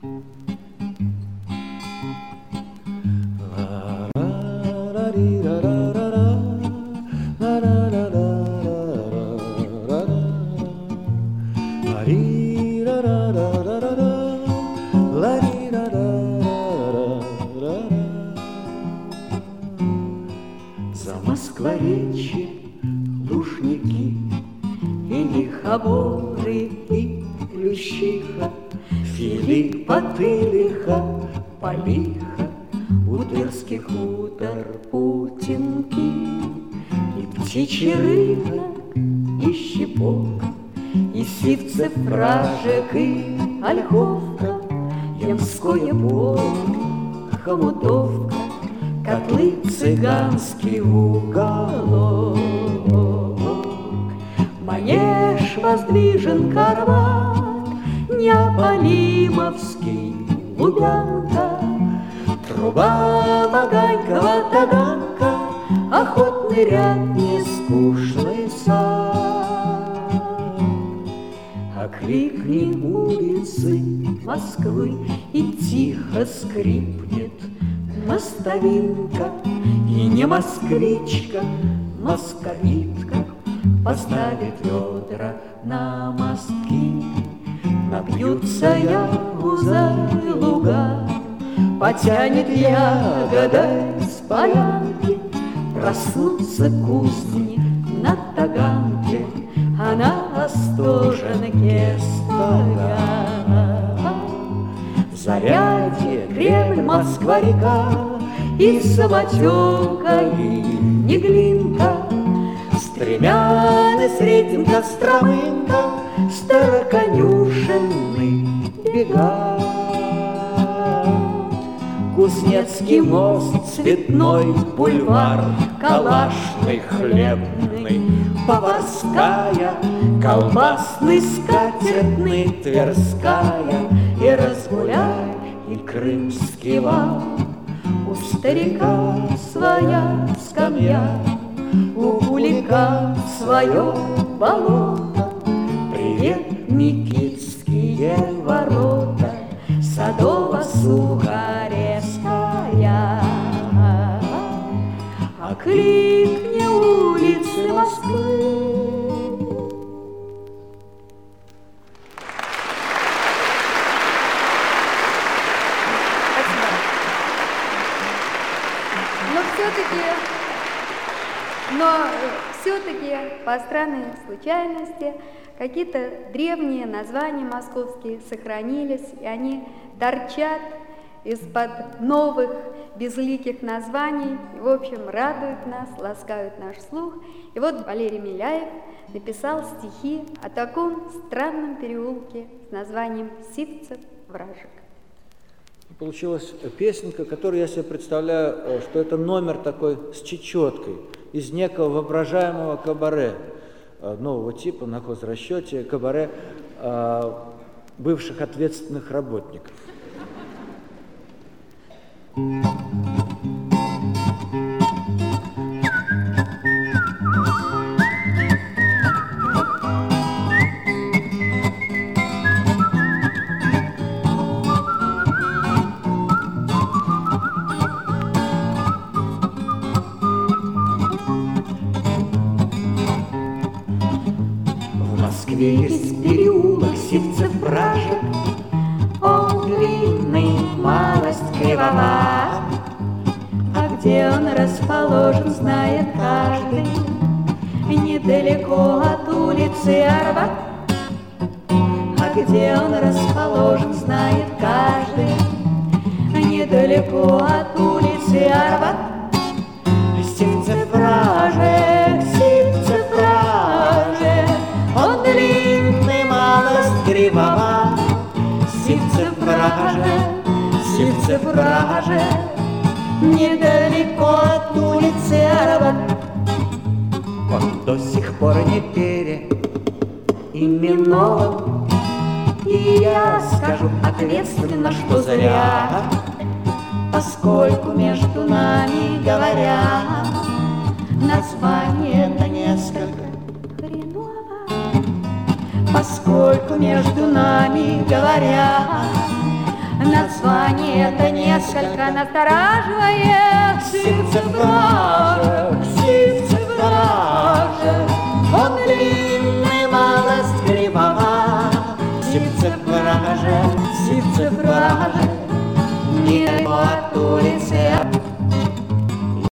За Москворечье лужники и лихоборы, и Плющиха, Филипп Потылиха, Полиха, у Тырских хутор Путинки, и птичий рынок, и Щепок, и Сивцев Вражек, и Ольховка, Ямское поле, Хомутовка, котлы цыганский уголок. Манеж воздвижен Карват, Неаполимовский, Лубянка, труба Ваганькова, Таганка, охотный ряд, нескучный сад. Окликни улицы Москвы, и тихо скрипнет мостовинка, и не москвичка, московитка поставит ведра на мостки. Напьются ягузы луга, потянет ягодой с полянки, проснутся кузнечики на Таганке, а на Остоженке стоят. В Зарядье Кремль, Москва-река, и самотека, и Неглинка, Стремяны, Сретенка, Стромынка, Староконюшенный бега. Кузнецкий мост, Цветной бульвар, Калашный, Хлебный, Поварская, Колбасный, Скатертный, Тверская, и Разгуляй, и Крымский вал. У старика своя скамья, у кулика свое болото. Привет, Никитские ворота, Садово-Сухаревская. Окликни улицы Москвы. Но все-таки по странной случайности какие-то древние названия московские сохранились, и они торчат из-под новых безликих названий, и, в общем, радуют нас, ласкают наш слух. И вот Валерий Миляев написал стихи о таком странном переулке с названием Сивцев Вражек. Получилась песенка, которую я себе представляю, что это номер такой с чечеткой из некого воображаемого кабаре нового типа на хозрасчете, кабаре бывших ответственных работников. Есть переулок Сивцев Вражек, он длинный, малость кривоват, а где он расположен, знает каждый, недалеко от улицы Арбат. А где он расположен, знает каждый, недалеко от улицы Арбат. Сивцев Вражек, Сивцев Вражек, он длинный, малость кривоват. Сивцев Вражек, Сивцев Вражек, недалеко от улицы Арбат. Он до сих пор не переименован, и я скажу ответственно, что зря, поскольку между нами говоря, название-то несколько хреново. Поскольку между нами говоря, Название это несколько настораживает. Сивцев вражек, он длинный, малость кривова. Сивцев вражек,